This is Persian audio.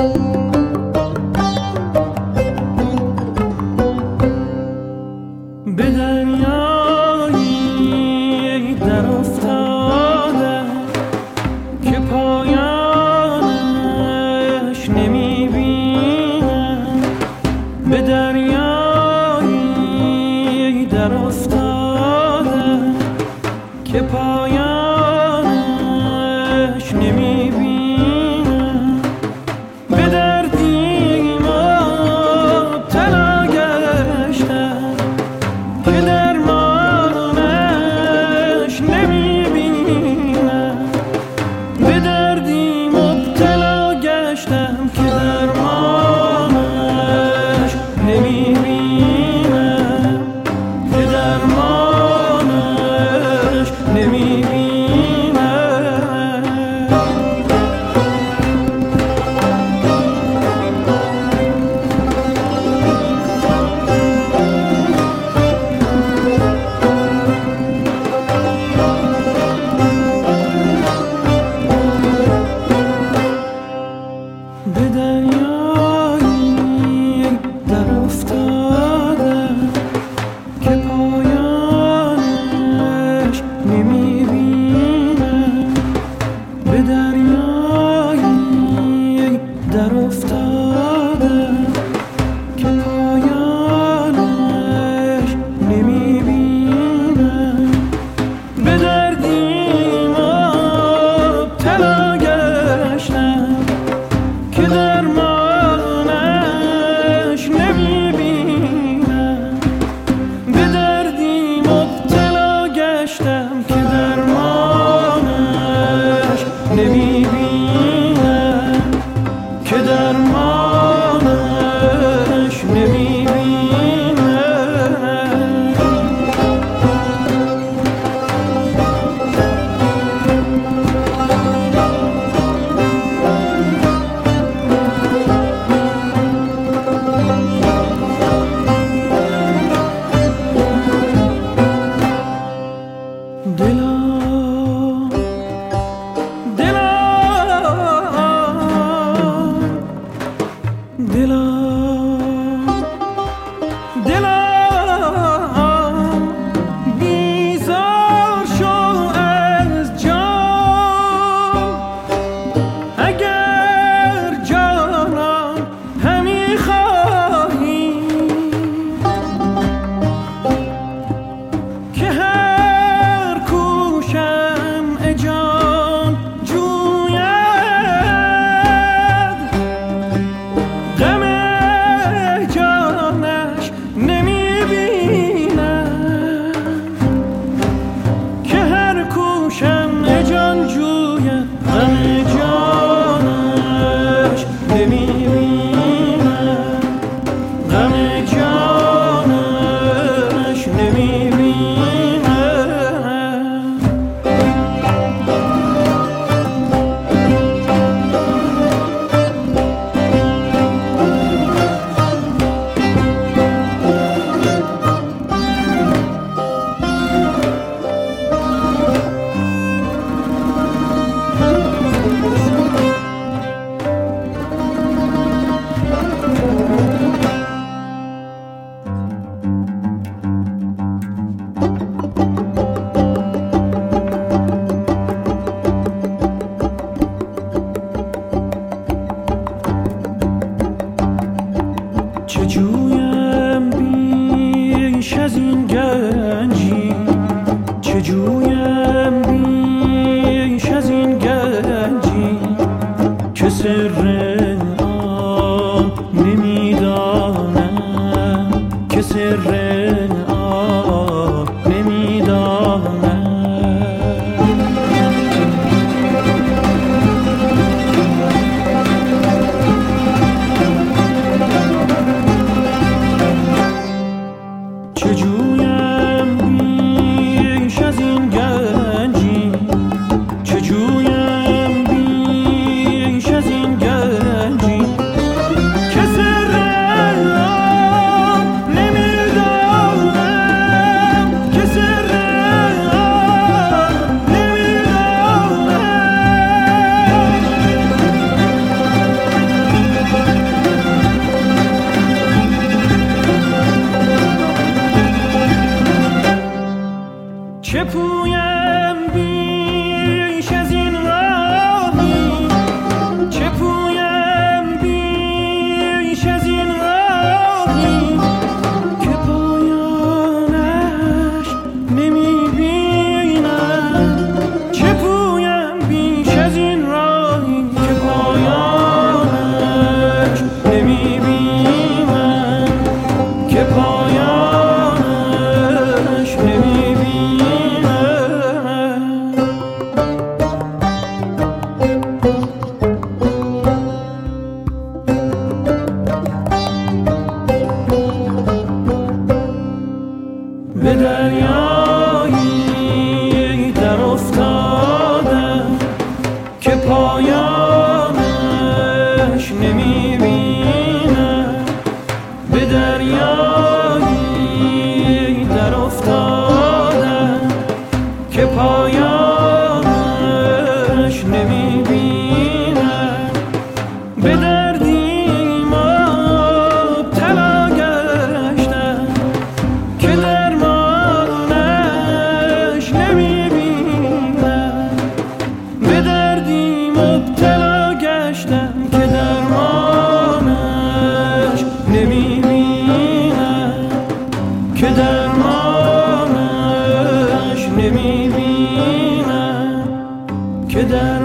به دریایی در افتادم که پایانش نمیبینم. به دریایی در افتادم که پایانش نمیبینم. به دردی مبتلا گشتم که درمانش نمیبینم. به دردی مبتلا گشتم که درمانش نمیبینم. که درمانش نمیبینم. به دریایی در افتادم که پایانش نمیبینم. به دریایی در افتادم که پایانش نمیبینم. به دردی مبتلا گشتم که درمانش نمیبینم. به دردی مبتلا گشتم که درمانش نمیبینم. که درمانش نمیبینم. دلم بیزار شو از جان. اگر جانم همی خواهی که هر کوشم جان جوید. غم جانش نمیبینم که هر کوشم جان جوید. غم جانش نمیبینم. غم جانش نمیبینم. چه جویم بیش از این گنجی. چه جویم بیش از این گنجی که سر آن نمیدانم. که سر آن نمیدانم. چه جویم بیش از این گنجی. چه جویم بیش از این گنجی که سر آن نمیدانم. درمانش نمیبینم که در